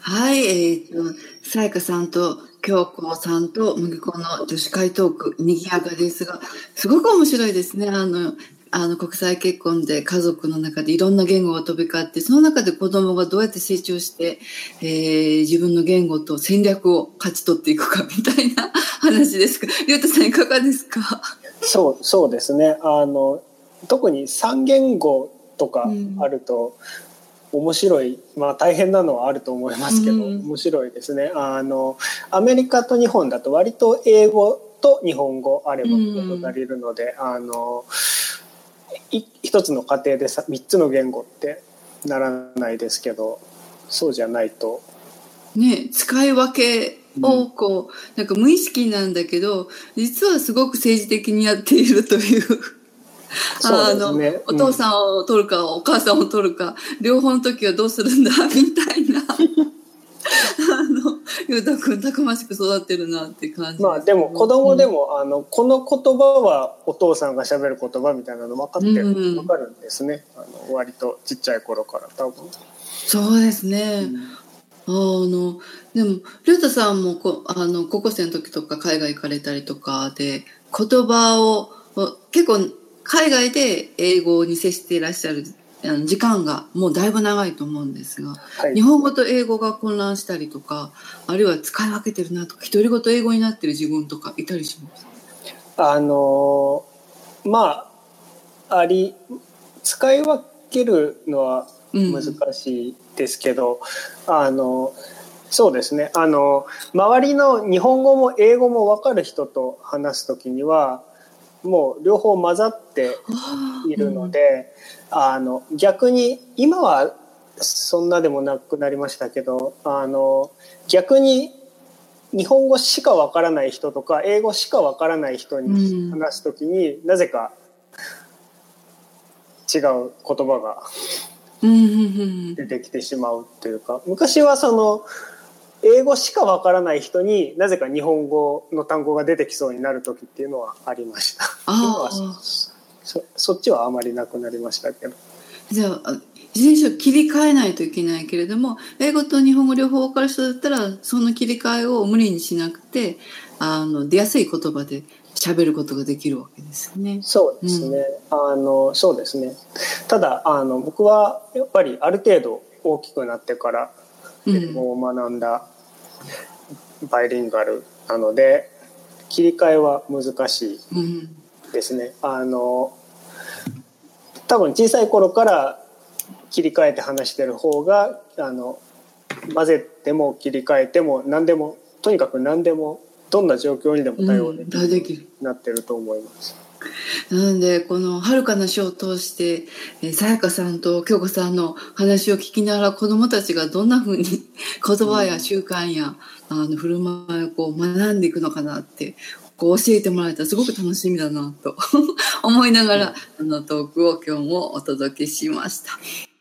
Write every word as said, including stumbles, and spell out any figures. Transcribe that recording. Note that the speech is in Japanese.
はい、えーと、さやかさんと京子さんと麦子の女子会トーク、賑やかですが、すごく面白いですね。あの、あの国際結婚で家族の中でいろんな言語が飛び交って、その中で子供がどうやって成長して、えー自分の言語と戦略を勝ち取っていくかみたいな話ですが、りょうたさんいかがですか？ そう、そうですね。あの、特に三言語とかあうん。 ると面白い、まあ大変なのはあると思いまうすけど、 ん。 面白いですね。あの、アメリカと日本だと割と英語と日本語あれうば事足ん。 りるので、あの、い一つの家庭でさ三つの言語ってならないですけど、そうじゃないと。 ね、使い分けうん、 をこう、なんか無意識なんだけど、実はすごく政治的にやっているという、 そうあの、 ですね。 おうん。 父さんを取るかお母さんを取るか、両方の時はどうするんだ、みたいな、あの、ゆうたくんたくましく育ってるなって感じまあですけど。 でも子うん。 供でもあのこの言葉はお父さんが喋る言葉みたいなの分かっうて分ん。 かるんですね。あの割とちっちゃい頃から多分。 そうですね。 うん、 あの、でも、りょうたさんもこ、あの、高校生の時とか海外行かれたりとかで、言葉を、お結構、海外で英語に接していらっしゃるあの時間がもうだいぶ長いと思うんですが、 はい。 日本語と英語が混乱したりとか、あるいは使い分けてるなとか、独り言英語になってる自分とかいたりします。 あのまああり使い分けるのは難うん。 しいですけど、あのそうですね。あの周りの日本語も英語も分かる人と話すときにはもう両方混ざってああ、 いるのうん。 で、あの逆に今はそんなでもなくなりましたけど、あの逆に日本語しかわからない人とか英語しかわからない人にうん。 話すときになぜか違う言葉がうん。うん。うん。 出てきてしまうというか、昔はその英語しかわからない人になぜか日本語の単語が出てきそうになる時っていうのはありました。今はそあそそっちはあまりなくなりましたけど。 あ、じゃあ、人種を切り替えないといけないけれども、英語と日本語両方分かる人だったら、その切り替えを無理にしなくて、あの、出やすい言葉で喋ることができるわけですね。 そうでうん。 すね。あの、そうですね。ただ、あの、僕はやっぱりある程度大きくなってから英うん。 語を学んだバイリンガルなので、切り替えは難しいうん。 ですね。あの、多分小さい頃から切り替えて話してる方が、あの、混ぜても切り替えても何でも、とにかく何でも、どんな状況にでも対応でうん。 きるように大できる。 なってると思います。 なので、この遥かな書を通して、えーさやかさんと京子さんの話を聞きながら子供たちがどんな風に言葉やうん、 習慣やあの振る舞いをこう学んでいくのかなって、こう教えてもらえたらすごく楽しみだなと思いながら、 うんあのトークを今日もお届けしました。